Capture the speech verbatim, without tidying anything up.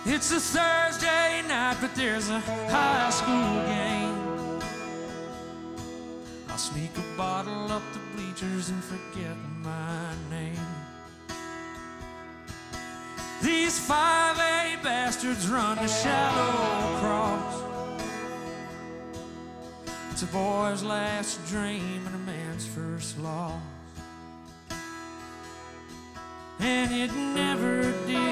It's a Thursday night, but there's a high school game. I'll sneak a bottle up the bleachers and forget my name. These five A bastards run the shallow cross. It's a boy's last dream and a man's first loss. And it never did